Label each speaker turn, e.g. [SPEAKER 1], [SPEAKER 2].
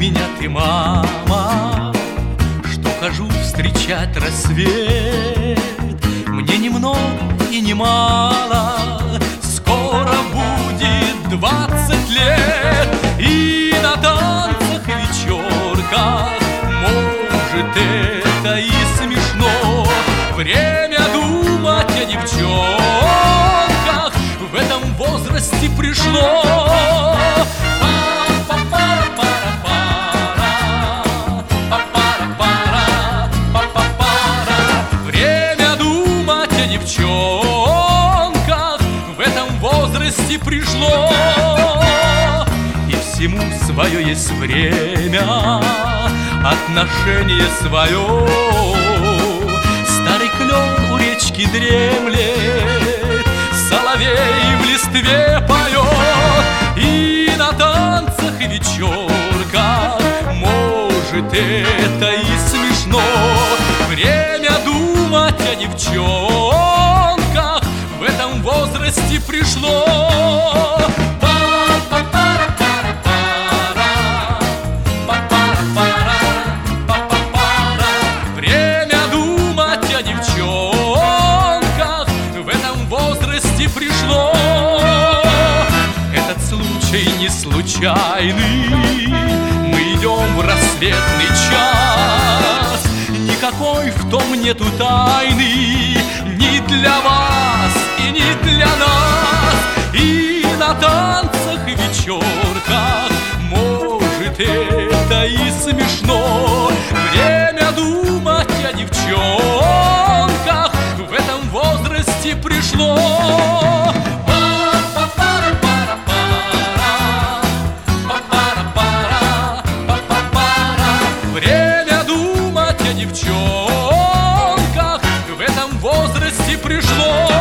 [SPEAKER 1] меня ты, мама, что хожу встречать рассвет. Мне ни много и ни мало, скоро будет 20 лет. И на танцах и вечерках, может, это и смешно, время думать о девчонках в этом возрасте пришло. Время думать о девчонках в этом возрасте пришло. И всему свое есть время, отношение свое. Старый клен у речки дремлет, соловей в листве поет. И на танцах и вечерках, может, это и смешно, время думать о девчонках в этом возрасте пришло. Время думать о девчонках в этом возрасте пришло. Этот случай не случайный, мы идем в рассветный час. Никакой в том нету тайны, ни для вас и ни для нас. И на танцах и вечерках, может, это и смешно, время думать о девчонках в этом возрасте пришло. Время думать о девчонках в этом возрасте пришло.